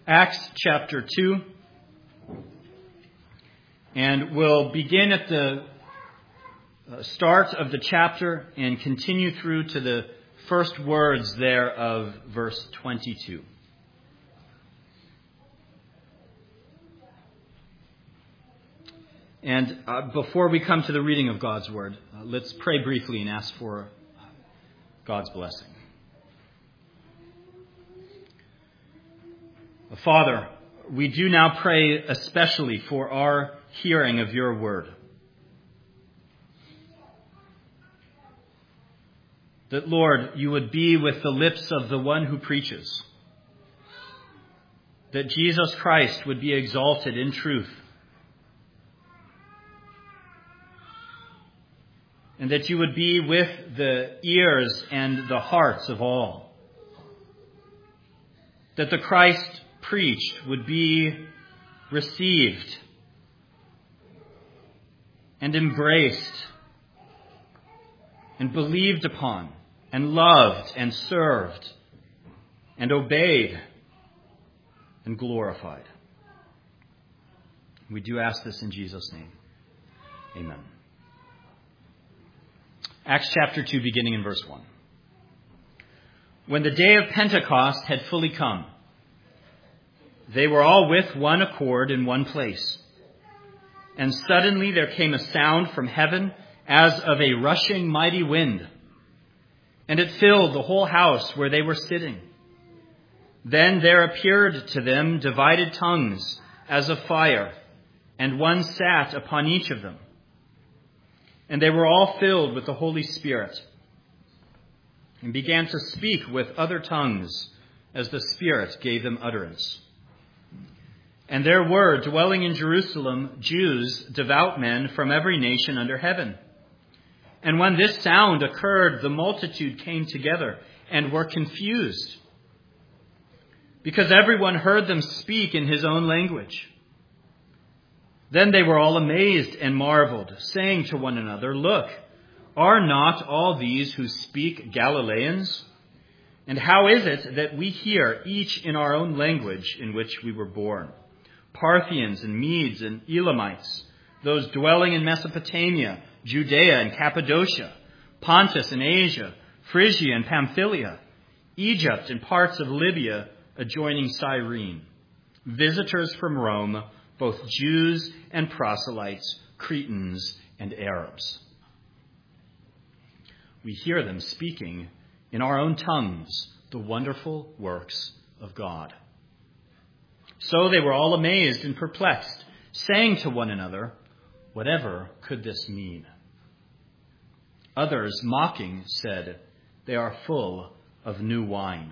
Acts chapter 2, and we'll begin at the start of the chapter and continue through to the first words there of verse 22. And before we come to the reading of God's Word, let's pray briefly and ask for God's blessing. Father, we do now pray especially for our hearing of your word. That, Lord, you would be with the lips of the one who preaches. That Jesus Christ would be exalted in truth. And that you would be with the ears and the hearts of all. That the Christ preached would be received and embraced and believed upon and loved and served and obeyed and glorified. We do ask this in Jesus' name. Amen. Acts chapter 2, beginning in verse 1. When the day of Pentecost had fully come, they were all with one accord in one place. And suddenly there came a sound from heaven as of a rushing mighty wind, and it filled the whole house where they were sitting. Then there appeared to them divided tongues as of fire, and one sat upon each of them. And they were all filled with the Holy Spirit, and began to speak with other tongues as the Spirit gave them utterance. And there were dwelling in Jerusalem Jews, devout men from every nation under heaven. And when this sound occurred, the multitude came together and were confused, because everyone heard them speak in his own language. Then they were all amazed and marveled, saying to one another, "Look, are not all these who speak Galileans? And how is it that we hear each in our own language in which we were born? Parthians and Medes and Elamites, those dwelling in Mesopotamia, Judea and Cappadocia, Pontus and Asia, Phrygia and Pamphylia, Egypt and parts of Libya adjoining Cyrene, visitors from Rome, both Jews and proselytes, Cretans and Arabs. We hear them speaking in our own tongues the wonderful works of God." So they were all amazed and perplexed, saying to one another, "Whatever could this mean?" Others, mocking, said, "They are full of new wine."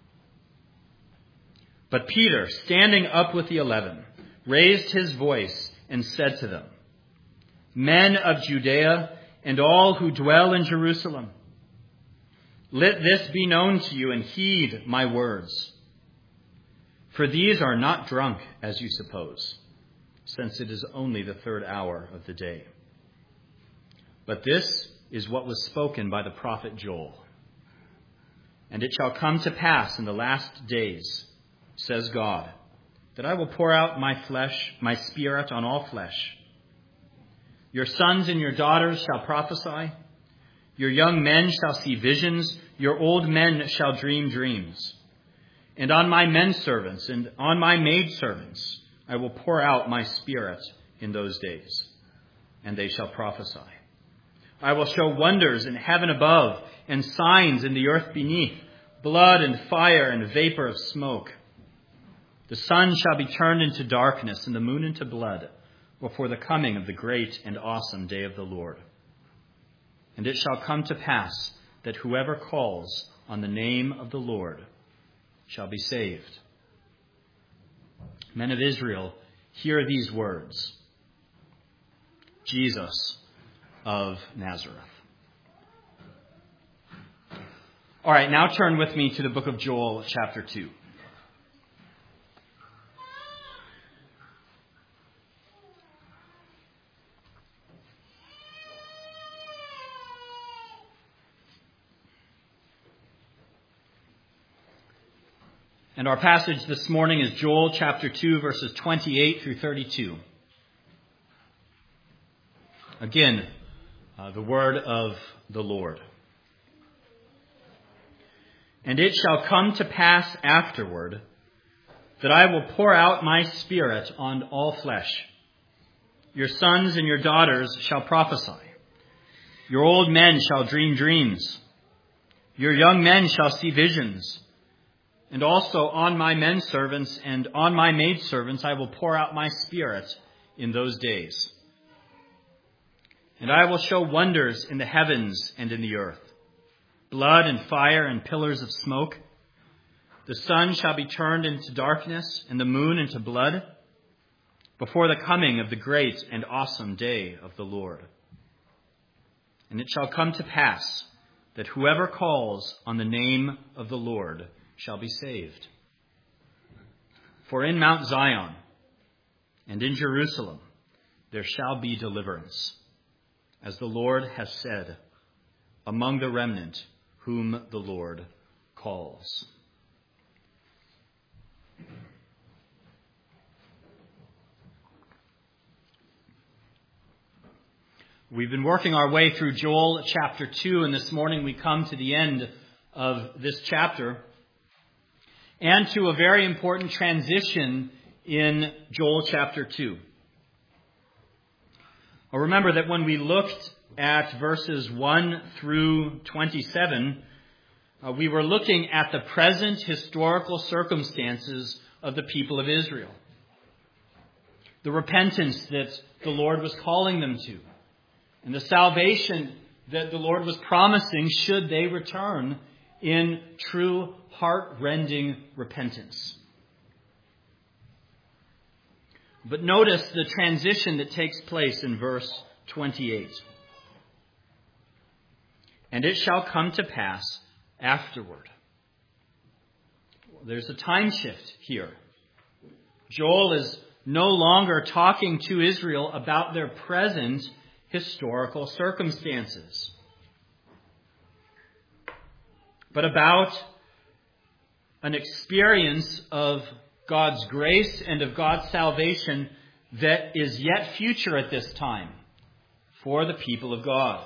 But Peter, standing up with the 11, raised his voice and said to them, "Men of Judea and all who dwell in Jerusalem, let this be known to you and heed my words. For these are not drunk, as you suppose, since it is only the 3rd hour of the day. But this is what was spoken by the prophet Joel. And it shall come to pass in the last days, says God, that I will pour out my spirit on all flesh. Your sons and your daughters shall prophesy. Your young men shall see visions. Your old men shall dream dreams. And on my men servants and on my maidservants I will pour out my spirit in those days, and they shall prophesy. I will show wonders in heaven above and signs in the earth beneath, blood and fire and vapor of smoke. The sun shall be turned into darkness and the moon into blood before the coming of the great and awesome day of the Lord. And it shall come to pass that whoever calls on the name of the Lord shall be saved. Men of Israel, hear these words. Jesus of Nazareth. All right, now turn with me to the book of Joel, chapter 2. And our passage this morning is Joel chapter 2, verses 28 through 32. Again, the word of the Lord. And it shall come to pass afterward that I will pour out my Spirit on all flesh. Your sons and your daughters shall prophesy. Your old men shall dream dreams. Your young men shall see visions. And also on my men servants and on my maidservants I will pour out my Spirit in those days. And I will show wonders in the heavens and in the earth, blood and fire and pillars of smoke. The sun shall be turned into darkness and the moon into blood before the coming of the great and awesome day of the Lord. And it shall come to pass that whoever calls on the name of the Lord shall be saved. For in Mount Zion and in Jerusalem there shall be deliverance, as the Lord has said, among the remnant whom the Lord calls. We've been working our way through Joel chapter 2, and this morning we come to the end of this chapter and to a very important transition in Joel chapter 2. Well, remember that when we looked at verses 1 through 27, we were looking at the present historical circumstances of the people of Israel. The repentance that the Lord was calling them to, and the salvation that the Lord was promising should they return in true heart-rending repentance. But notice the transition that takes place in verse 28. And it shall come to pass afterward. There's a time shift here. Joel is no longer talking to Israel about their present historical circumstances, but about an experience of God's grace and of God's salvation that is yet future at this time for the people of God.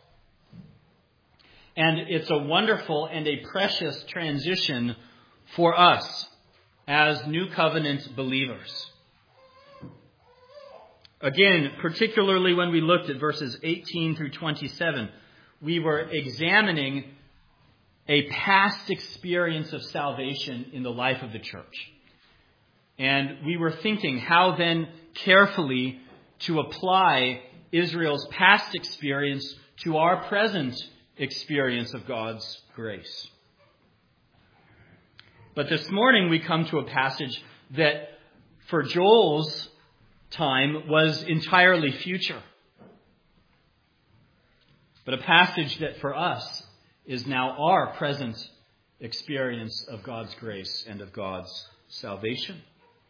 And it's a wonderful and a precious transition for us as New Covenant believers. Again, particularly when we looked at verses 18 through 27, we were examining a past experience of salvation in the life of the church. And we were thinking how then carefully to apply Israel's past experience to our present experience of God's grace. But this morning we come to a passage that for Joel's time was entirely future, but a passage that for us is now our present experience of God's grace and of God's salvation.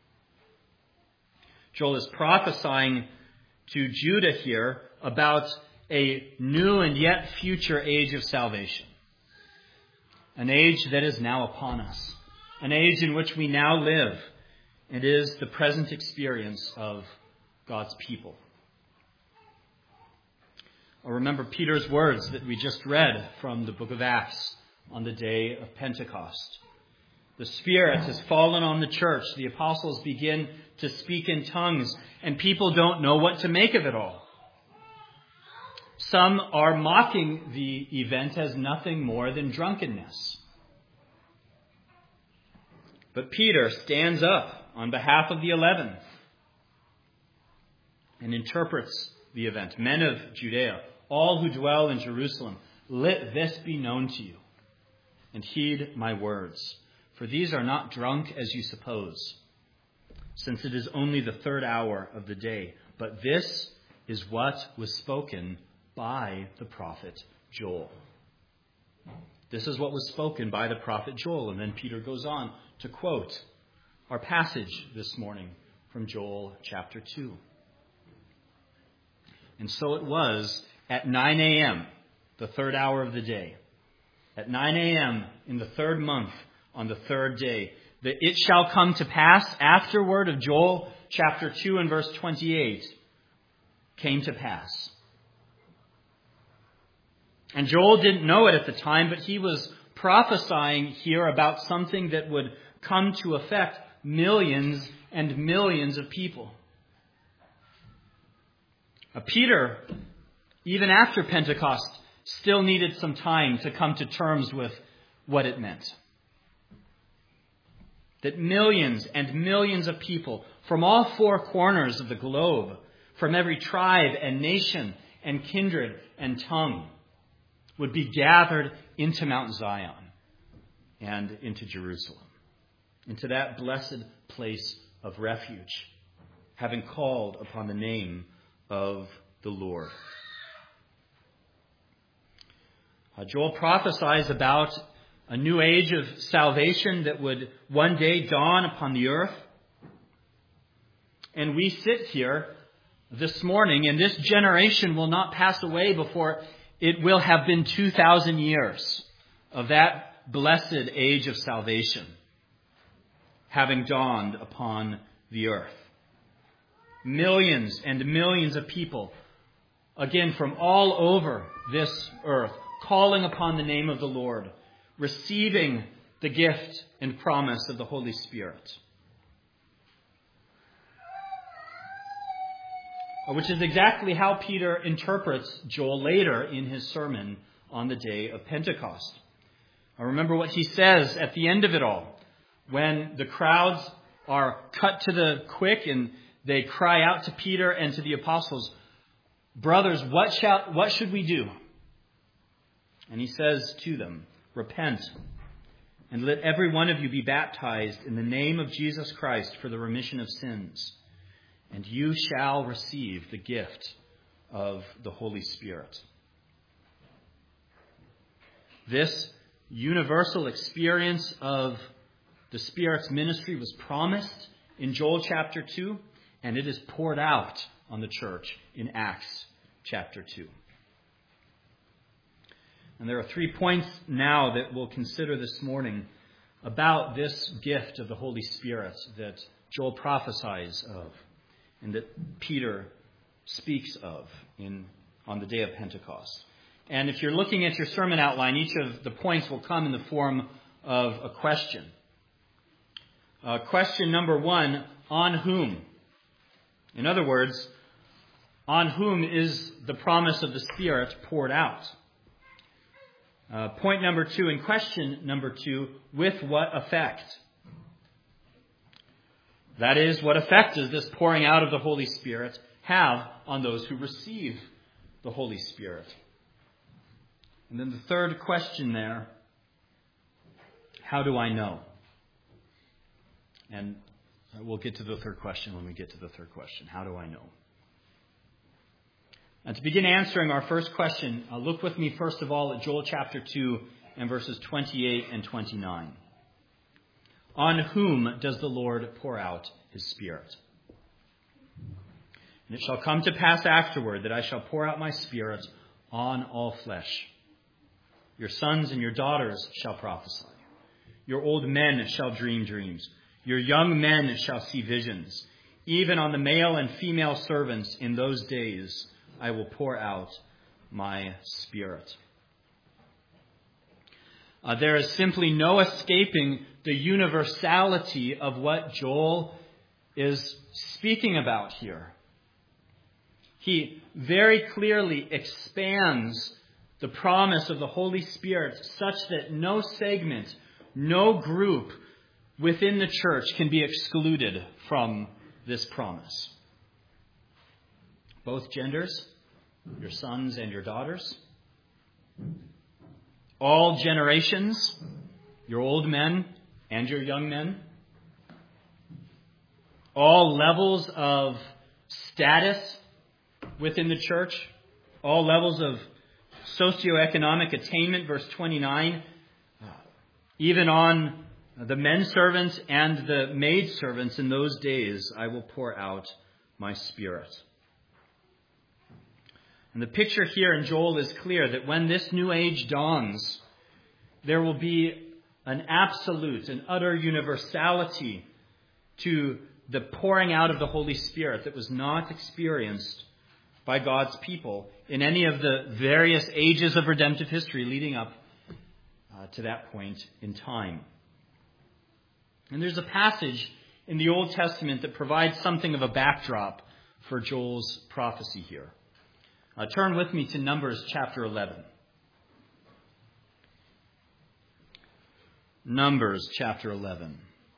Joel is prophesying to Judah here about a new and yet future age of salvation, an age that is now upon us, an age in which we now live. It is the present experience of God's people. Or remember Peter's words that we just read from the book of Acts on the day of Pentecost. The Spirit has fallen on the church. The apostles begin to speak in tongues, and people don't know what to make of it all. Some are mocking the event as nothing more than drunkenness. But Peter stands up on behalf of the 11 and interprets the event. Men of Judea, all who dwell in Jerusalem, let this be known to you, and heed my words. For these are not drunk as you suppose, since it is only the third hour of the day. But this is what was spoken by the prophet Joel. This is what was spoken by the prophet Joel. And then Peter goes on to quote our passage this morning from Joel chapter 2. And so it was at 9 a.m., the third hour of the day. At 9 a.m. in the third month, on the third day, The "it shall come to pass" afterward of Joel chapter 2 and verse 28 came to pass. And Joel didn't know it at the time, but he was prophesying here about something that would come to affect millions and millions of people. Peter, even after Pentecost, still needed some time to come to terms with what it meant. That millions and millions of people from all four corners of the globe, from every tribe and nation and kindred and tongue, would be gathered into Mount Zion and into Jerusalem, into that blessed place of refuge, having called upon the name of the Lord. Joel prophesies about a new age of salvation that would one day dawn upon the earth. And we sit here this morning, and this generation will not pass away before it will have been 2,000 years of that blessed age of salvation having dawned upon the earth. Millions and millions of people, again from all over this earth, calling upon the name of the Lord, receiving the gift and promise of the Holy Spirit. Which is exactly how Peter interprets Joel later in his sermon on the day of Pentecost. I remember what he says at the end of it all, when the crowds are cut to the quick and they cry out to Peter and to the apostles, "Brothers, what should we do?" And he says to them, "Repent, and let every one of you be baptized in the name of Jesus Christ for the remission of sins, and you shall receive the gift of the Holy Spirit." This universal experience of the Spirit's ministry was promised in Joel chapter 2, and it is poured out on the church in Acts chapter 2. And there are 3 points now that we'll consider this morning about this gift of the Holy Spirit that Joel prophesies of and that Peter speaks of on the day of Pentecost. And if you're looking at your sermon outline, each of the points will come in the form of a question. Question number 1, on whom? In other words, on whom is the promise of the Spirit poured out? Point number 2, in question number 2, with what effect? That is, what effect does this pouring out of the Holy Spirit have on those who receive the Holy Spirit? And then the third question there, how do I know? And we'll get to the third question when we get to the third question. How do I know? And to begin answering our first question, look with me first of all at Joel chapter 2 and verses 28 and 29. On whom does the Lord pour out his Spirit? And it shall come to pass afterward that I shall pour out my Spirit on all flesh. Your sons and your daughters shall prophesy. Your old men shall dream dreams. Your young men shall see visions. Even on the male and female servants in those days I will pour out my Spirit. There is simply no escaping the universality of what Joel is speaking about here. He very clearly expands the promise of the Holy Spirit such that no segment, no group within the church can be excluded from this promise. Both genders, your sons and your daughters, all generations, your old men and your young men, all levels of status within the church, all levels of socioeconomic attainment, verse 29, even on the men servants and the maid servants in those days, I will pour out my Spirit. And the picture here in Joel is clear that when this new age dawns, there will be an absolute, an utter universality to the pouring out of the Holy Spirit that was not experienced by God's people in any of the various ages of redemptive history leading up to that point in time. And there's a passage in the Old Testament that provides something of a backdrop for Joel's prophecy here. Turn with me to Numbers chapter 11. Numbers chapter 11.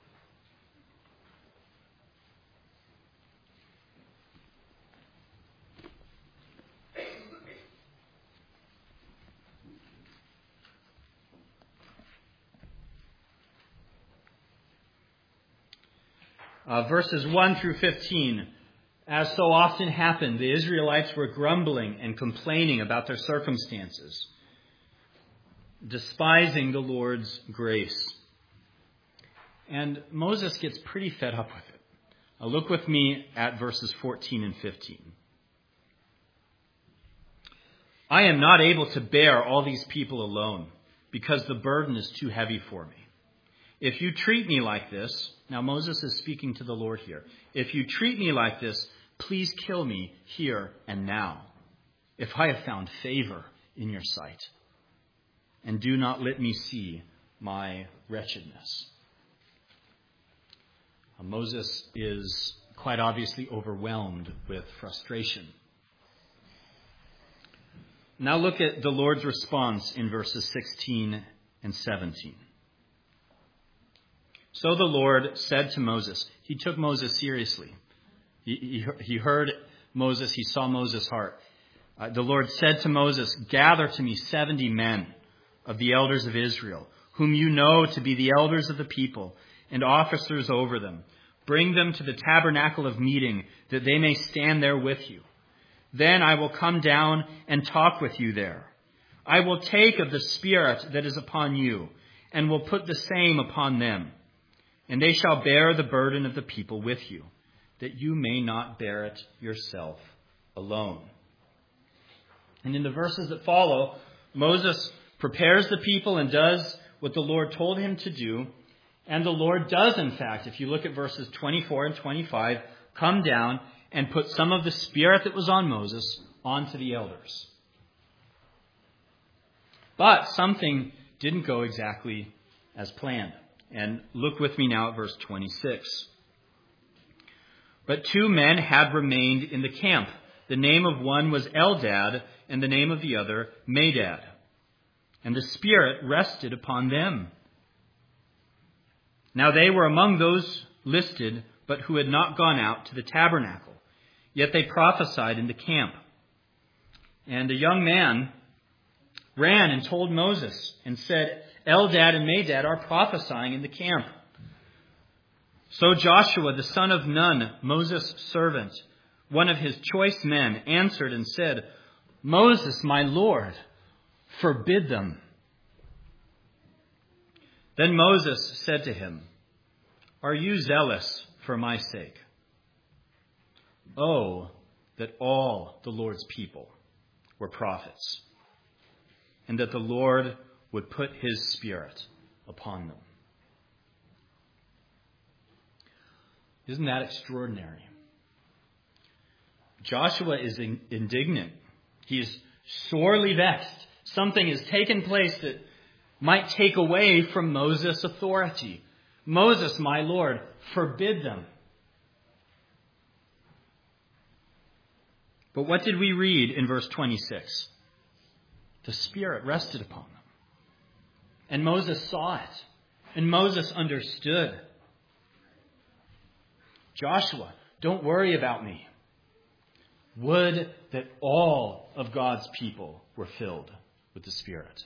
Verses 1 through 15. As so often happened, the Israelites were grumbling and complaining about their circumstances, despising the Lord's grace. And Moses gets pretty fed up with it. Look with me at verses 14 and 15. I am not able to bear all these people alone, because the burden is too heavy for me. If you treat me like this, now Moses is speaking to the Lord here. If you treat me like this, please kill me here and now, if I have found favor in your sight. And do not let me see my wretchedness. Moses is quite obviously overwhelmed with frustration. Now look at the Lord's response in verses 16 and 17. So the Lord said to Moses, he took Moses seriously. He heard Moses, he saw Moses' heart. The Lord said to Moses, gather to me 70 men of the elders of Israel, whom you know to be the elders of the people and officers over them. Bring them to the tabernacle of meeting, that they may stand there with you. Then I will come down and talk with you there. I will take of the Spirit that is upon you, and will put the same upon them. And they shall bear the burden of the people with you, that you may not bear it yourself alone. And in the verses that follow, Moses prepares the people and does what the Lord told him to do. And the Lord does, in fact, if you look at verses 24 and 25, come down and put some of the Spirit that was on Moses onto the elders. But something didn't go exactly as planned. And look with me now at verse 26. But 2 men had remained in the camp. The name of one was Eldad, and the name of the other Medad. And the Spirit rested upon them. Now they were among those listed, but who had not gone out to the tabernacle. Yet they prophesied in the camp. And a young man ran and told Moses and said, Eldad and Medad are prophesying in the camp. So Joshua, the son of Nun, Moses' servant, one of his choice men, answered and said, Moses, my Lord, forbid them. Then Moses said to him, are you zealous for my sake? Oh, that all the Lord's people were prophets, and that the Lord would put his Spirit upon them. Isn't that extraordinary? Joshua is indignant. He is sorely vexed. Something has taken place that might take away from Moses' authority. Moses, my Lord, forbid them. But what did we read in verse 26? The Spirit rested upon them. And Moses saw it. And Moses understood. Joshua, don't worry about me. Would that all of God's people were filled with the Spirit.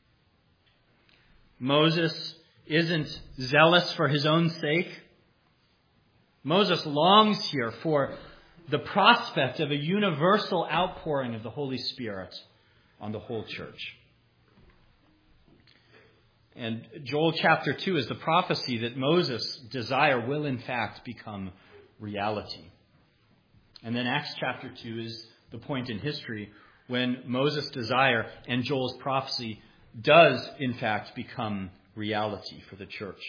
Moses isn't zealous for his own sake. Moses longs here for the prospect of a universal outpouring of the Holy Spirit on the whole church. And Joel chapter 2 is the prophecy that Moses' desire will in fact become reality. And then Acts chapter 2 is the point in history when Moses' desire and Joel's prophecy does in fact become reality for the church.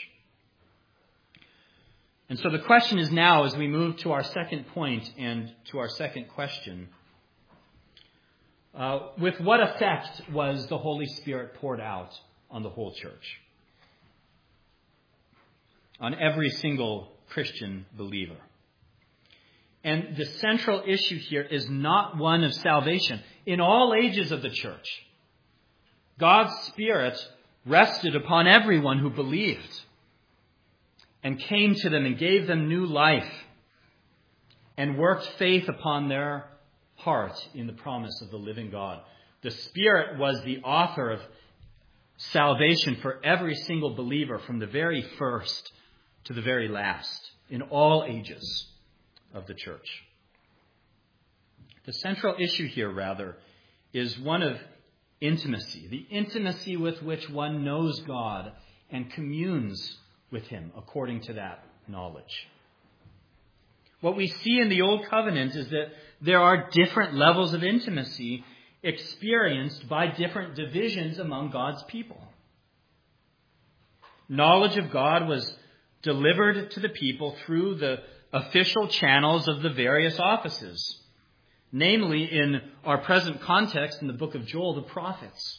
And so the question is now, as we move to our second point and to our second question, with what effect was the Holy Spirit poured out on the whole church? On every single Christian believer. And the central issue here is not one of salvation. In all ages of the church, God's Spirit rested upon everyone who believed and came to them and gave them new life and worked faith upon their heart in the promise of the living God. The Spirit was the author of salvation for every single believer from the very first to the very last in all ages of the church. The central issue here, rather, is one of intimacy, the intimacy with which one knows God and communes with Him according to that knowledge. What we see in the Old Covenant is that there are different levels of intimacy experienced by different divisions among God's people. Knowledge of God was delivered to the people through the official channels of the various offices, namely, in our present context in the book of Joel, the prophets.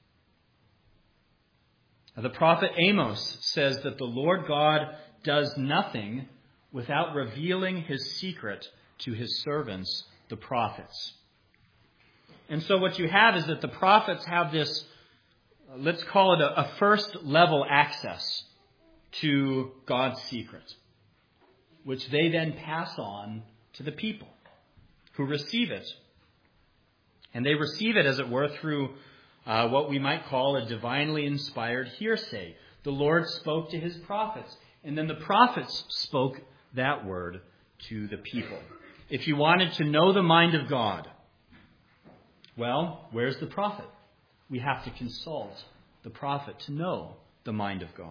The prophet Amos says that the Lord God does nothing without revealing His secret to His servants, the prophets. And so what you have is that the prophets have this, let's call it a first level access to God's secret, which they then pass on to the people who receive it. And they receive it, as it were, through what we might call a divinely inspired hearsay. The Lord spoke to His prophets, and then the prophets spoke that word to the people. If you wanted to know the mind of God, well, where's the prophet? We have to consult the prophet to know the mind of God.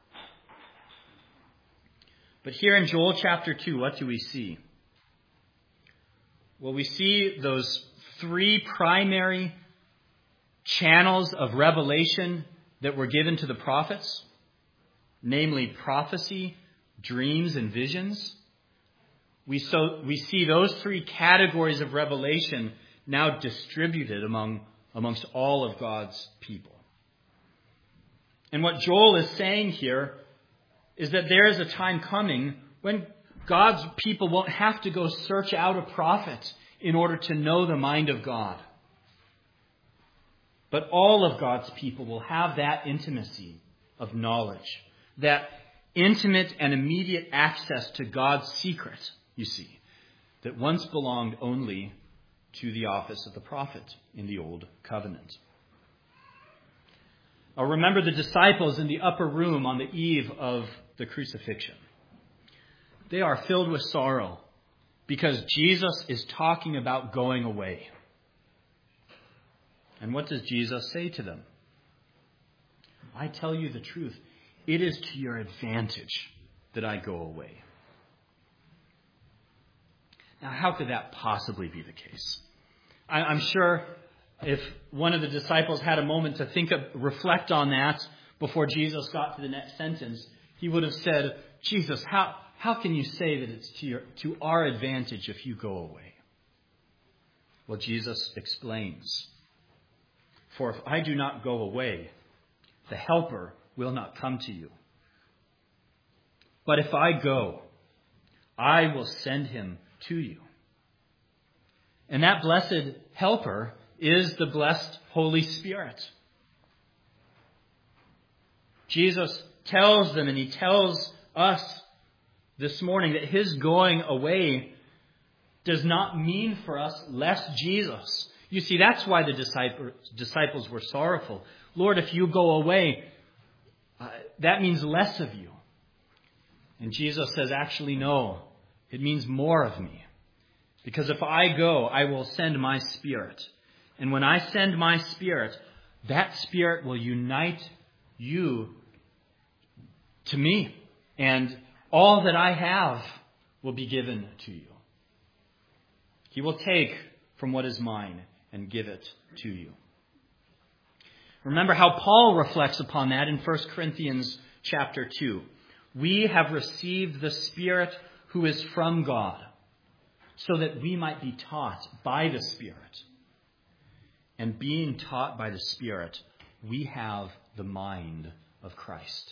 But here in Joel chapter 2, what do we see? Well, we see those three primary channels of revelation that were given to the prophets, namely prophecy, dreams, and visions. We see those three categories of revelation now distributed amongst all of God's people. And what Joel is saying here is that there is a time coming when God's people won't have to go search out a prophet in order to know the mind of God. But all of God's people will have that intimacy of knowledge, that intimate and immediate access to God's secret, you see, that once belonged only to the office of the prophet in the Old Covenant. Now remember the disciples in the upper room on the eve of the crucifixion. They are filled with sorrow because Jesus is talking about going away. And what does Jesus say to them? I tell you the truth. It is to your advantage that I go away. Now, how could that possibly be the case? I'm sure if one of the disciples had a moment to reflect on that before Jesus got to the next sentence, he would have said, Jesus, how can you say that it's to our advantage if you go away? Well, Jesus explains, for if I do not go away, the Helper will not come to you. But if I go, I will send him to you. And that blessed Helper is the blessed Holy Spirit. Jesus tells them, and he tells us this morning, that his going away does not mean for us less Jesus. You see, that's why the disciples were sorrowful. Lord, if you go away, that means less of you. And Jesus says, actually, no, it means more of me. Because if I go, I will send my Spirit. And when I send my Spirit, that Spirit will unite you to me. And all that I have will be given to you. He will take from what is mine and give it to you. Remember how Paul reflects upon that in 1 Corinthians chapter 2. We have received the Spirit who is from God, so that we might be taught by the Spirit. And being taught by the Spirit, we have the mind of Christ.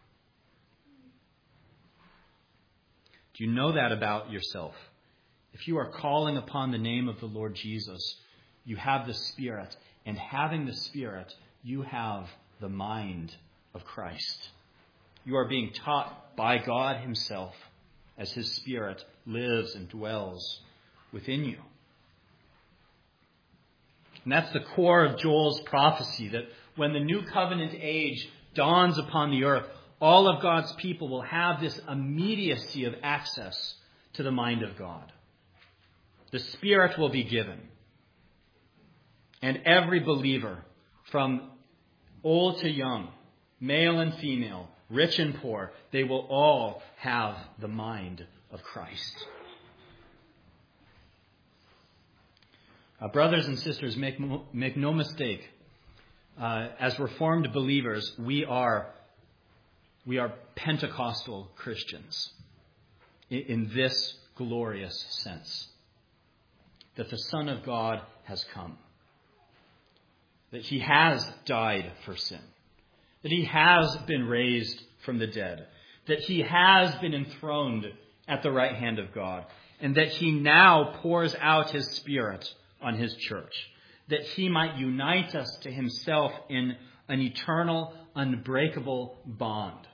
Do you know that about yourself? If you are calling upon the name of the Lord Jesus, you have the Spirit. And having the Spirit, you have the mind of Christ. You are being taught by God himself as his Spirit lives and dwells within you. And that's the core of Joel's prophecy, that when the new covenant age dawns upon the earth, all of God's people will have this immediacy of access to the mind of God. The Spirit will be given. And every believer, from old to young, male and female, rich and poor, they will all have the mind of Christ. Brothers and sisters, make no mistake. As Reformed believers, we are Pentecostal Christians in this glorious sense, that the Son of God has come, that he has died for sin, that he has been raised from the dead, that he has been enthroned at the right hand of God, and that he now pours out his Spirit on his church, that he might unite us to himself in an eternal, unbreakable bond.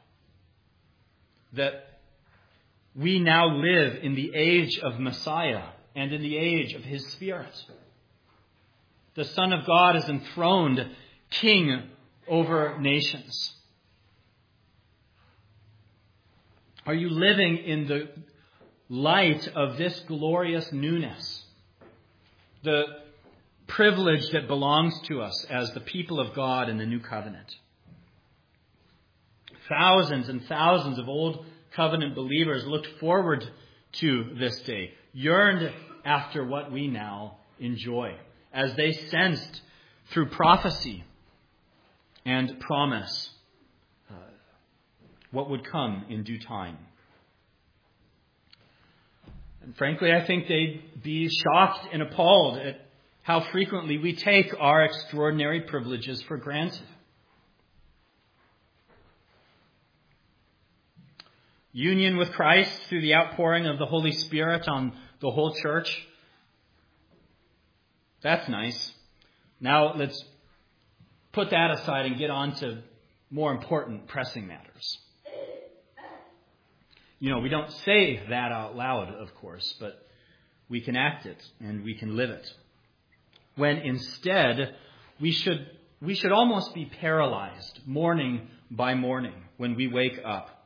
That we now live in the age of Messiah and in the age of his Spirit. The Son of God is enthroned king over nations. Are you living in the light of this glorious newness? The privilege that belongs to us as the people of God in the new covenant. Thousands and thousands of old covenant believers looked forward to this day, yearned after what we now enjoy, as they sensed through prophecy and promise what would come in due time. And frankly, I think they'd be shocked and appalled at how frequently we take our extraordinary privileges for granted. Union with Christ through the outpouring of the Holy Spirit on the whole church. That's nice. Now let's put that aside and get on to more important, pressing matters. You know, we don't say that out loud, of course, but we can act it and we can live it. When instead, we should almost be paralyzed morning by morning when we wake up.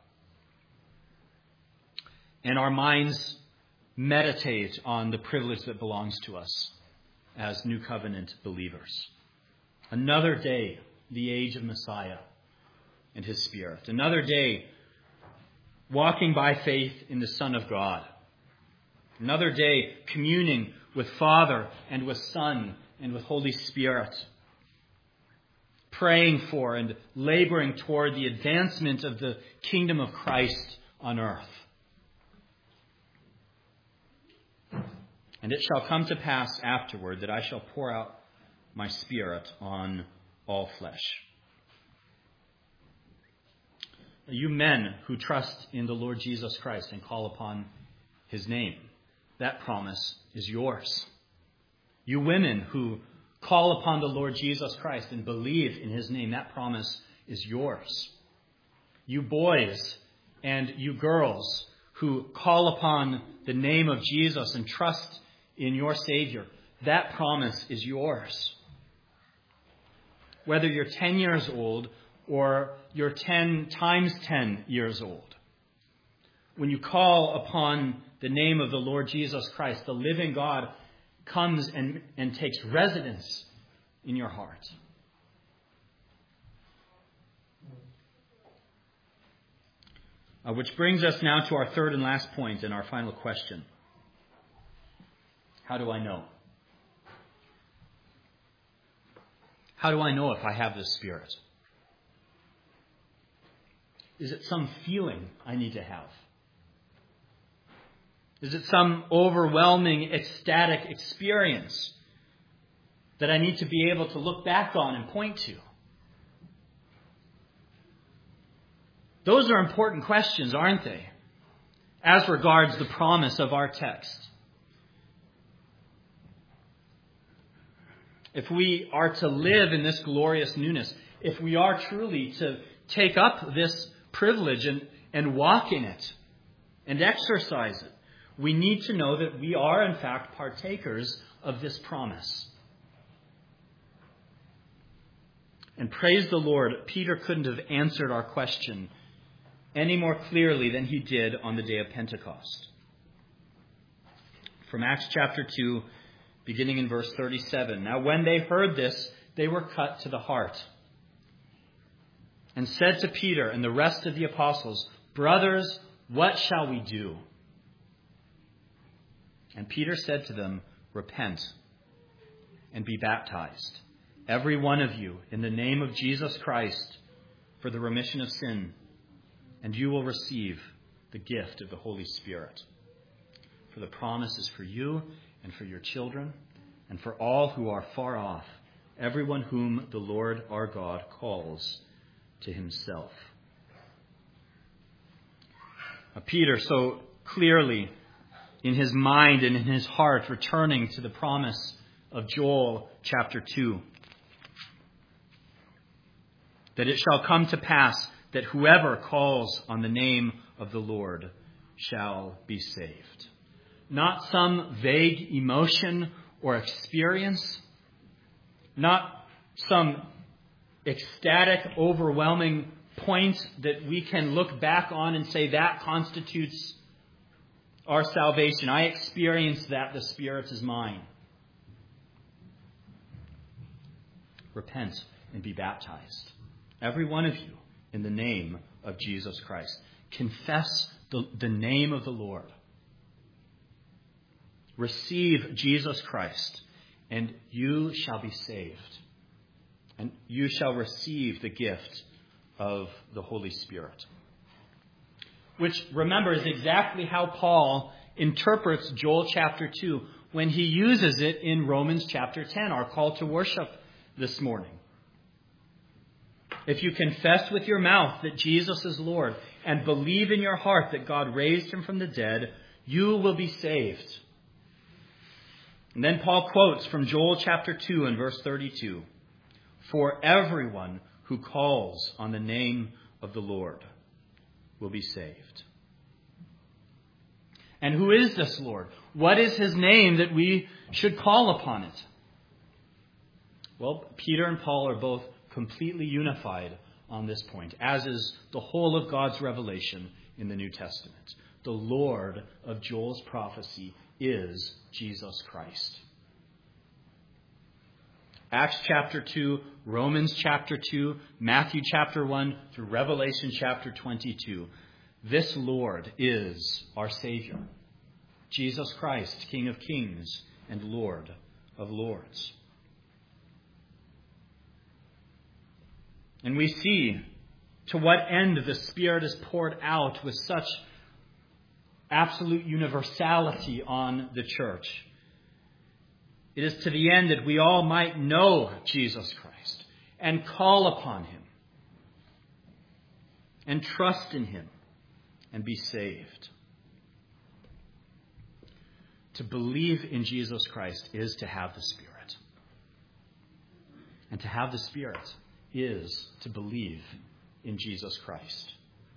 And our minds meditate on the privilege that belongs to us as New Covenant believers. Another day, the age of Messiah and his Spirit. Another day, walking by faith in the Son of God. Another day, communing with Father and with Son and with Holy Spirit. Praying for and laboring toward the advancement of the kingdom of Christ on earth. And it shall come to pass afterward that I shall pour out my Spirit on all flesh. You men who trust in the Lord Jesus Christ and call upon his name, that promise is yours. You women who call upon the Lord Jesus Christ and believe in his name, that promise is yours. You boys and you girls who call upon the name of Jesus and trust in your Savior, that promise is yours. Whether you're 10 years old or you're 10 times 10 years old, when you call upon the name of the Lord Jesus Christ, the living God comes and takes residence in your heart. Which brings us now to our third and last point and our final question. How do I know? How do I know if I have this Spirit? Is it some feeling I need to have? Is it some overwhelming, ecstatic experience that I need to be able to look back on and point to? Those are important questions, aren't they? As regards the promise of our text. If we are to live in this glorious newness, if we are truly to take up this privilege and walk in it and exercise it, we need to know that we are, in fact, partakers of this promise. And praise the Lord, Peter couldn't have answered our question any more clearly than he did on the day of Pentecost. From Acts chapter 2, beginning in verse 37. Now when they heard this, they were cut to the heart, and said to Peter and the rest of the apostles, "Brothers, what shall we do?" And Peter said to them, "Repent and be baptized, every one of you, in the name of Jesus Christ, for the remission of sin, and you will receive the gift of the Holy Spirit. For the promise is for you and for your children, and for all who are far off, everyone whom the Lord our God calls to himself." Peter so clearly in his mind and in his heart returning to the promise of Joel chapter 2, that it shall come to pass that whoever calls on the name of the Lord shall be saved. Not some vague emotion or experience, not some ecstatic, overwhelming point that we can look back on and say that constitutes our salvation. I experienced that, the Spirit is mine. Repent and be baptized, every one of you, in the name of Jesus Christ. Confess the name of the Lord. Receive Jesus Christ, and you shall be saved. And you shall receive the gift of the Holy Spirit. Which, remember, is exactly how Paul interprets Joel chapter 2 when he uses it in Romans chapter 10, our call to worship this morning. If you confess with your mouth that Jesus is Lord and believe in your heart that God raised him from the dead, you will be saved. And then Paul quotes from Joel chapter 2 and verse 32. For everyone who calls on the name of the Lord will be saved. And who is this Lord? What is his name that we should call upon it? Well, Peter and Paul are both completely unified on this point, as is the whole of God's revelation in the New Testament. The Lord of Joel's prophecy is Jesus Christ. Acts chapter 2, Romans chapter 2, Matthew chapter 1 through Revelation chapter 22. This Lord is our Savior, Jesus Christ, King of kings and Lord of lords. And we see to what end the Spirit is poured out with such absolute universality on the church. It is to the end that we all might know Jesus Christ and call upon him and trust in him and be saved. To believe in Jesus Christ is to have the Spirit. And to have the Spirit is to believe in Jesus Christ.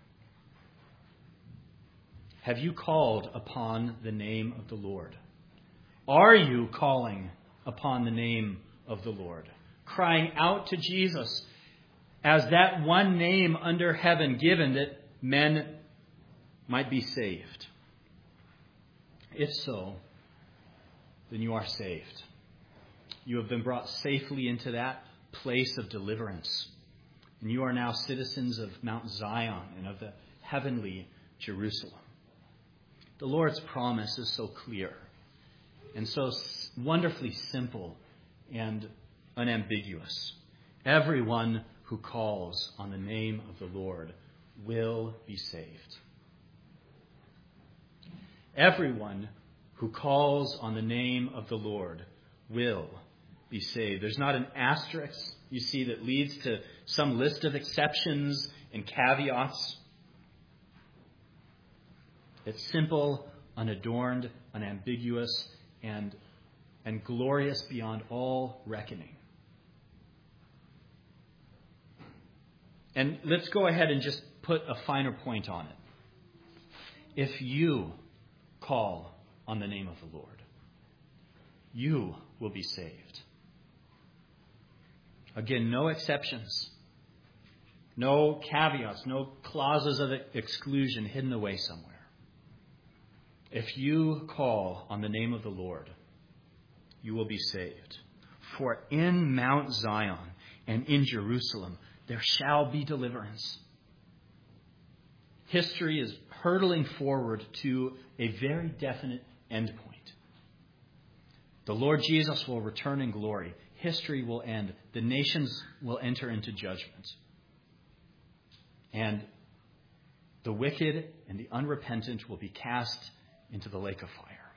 Have you called upon the name of the Lord? Are you calling upon the name of the Lord? Crying out to Jesus as that one name under heaven given that men might be saved? If so, then you are saved. You have been brought safely into that place of deliverance. And you are now citizens of Mount Zion and of the heavenly Jerusalem. The Lord's promise is so clear and so wonderfully simple and unambiguous. Everyone who calls on the name of the Lord will be saved. Everyone who calls on the name of the Lord will be saved. There's not an asterisk, you see, that leads to some list of exceptions and caveats. It's simple, unadorned, unambiguous, and glorious beyond all reckoning. And let's go ahead and just put a finer point on it. If you call on the name of the Lord, you will be saved. Again, no exceptions, no caveats, no clauses of exclusion hidden away somewhere. If you call on the name of the Lord, you will be saved. For in Mount Zion and in Jerusalem there shall be deliverance. History is hurtling forward to a very definite endpoint. The Lord Jesus will return in glory. History will end. The nations will enter into judgment. And the wicked and the unrepentant will be cast into the lake of fire.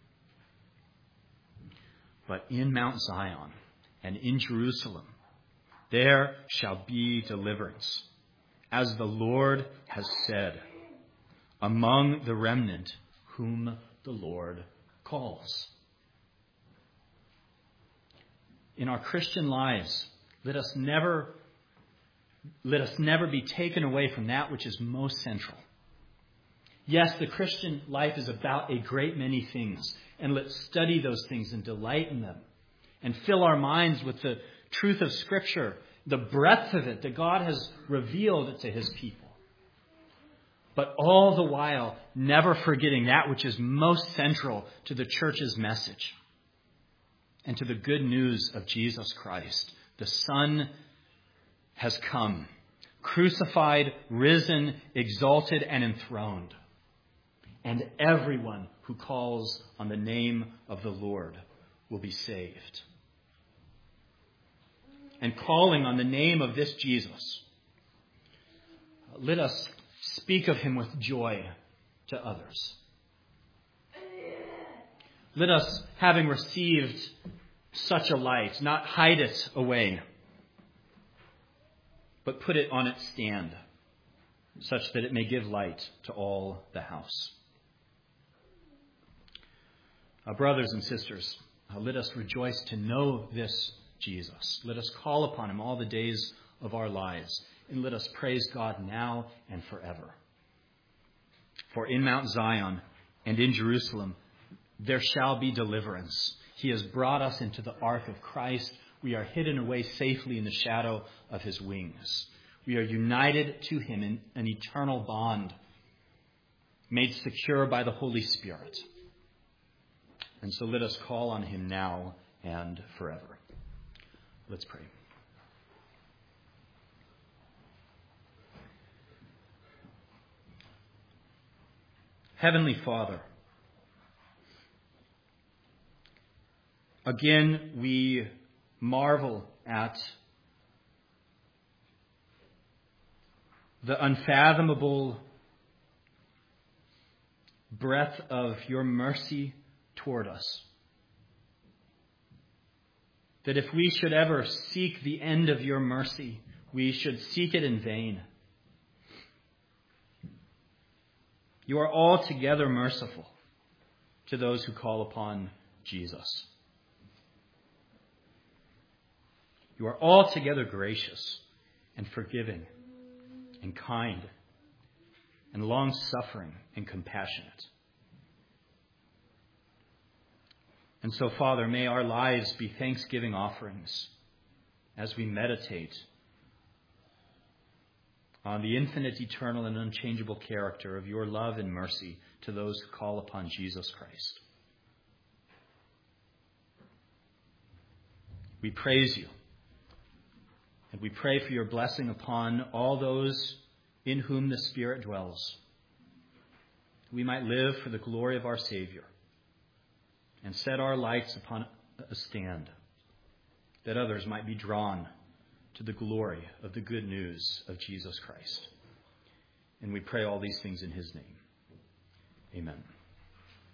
But in Mount Zion and in Jerusalem, there shall be deliverance, as the Lord has said, among the remnant whom the Lord calls. In our Christian lives, let us never be taken away from that which is most central. Yes, the Christian life is about a great many things, and let's study those things and delight in them and fill our minds with the truth of Scripture, the breadth of it that God has revealed to his people. But all the while, never forgetting that which is most central to the church's message and to the good news of Jesus Christ. The Son has come, crucified, risen, exalted, and enthroned. And everyone who calls on the name of the Lord will be saved. And calling on the name of this Jesus, let us speak of him with joy to others. Let us, having received such a light, not hide it away, but put it on its stand, such that it may give light to all the house. Brothers and sisters, let us rejoice to know this Jesus. Let us call upon him all the days of our lives, and let us praise God now and forever. For in Mount Zion and in Jerusalem there shall be deliverance. He has brought us into the ark of Christ. We are hidden away safely in the shadow of his wings. We are united to him in an eternal bond, made secure by the Holy Spirit. And so let us call on him now and forever. Let's pray. Heavenly Father, again we marvel at the unfathomable breadth of your mercy toward us. That if we should ever seek the end of your mercy, we should seek it in vain. You are altogether merciful to those who call upon Jesus. You are altogether gracious and forgiving and kind and long-suffering and compassionate. And so, Father, may our lives be thanksgiving offerings as we meditate on the infinite, eternal, and unchangeable character of your love and mercy to those who call upon Jesus Christ. We praise you, and we pray for your blessing upon all those in whom the Spirit dwells. We might live for the glory of our Savior and set our lights upon a stand, that others might be drawn to the glory of the good news of Jesus Christ. And we pray all these things in his name. Amen.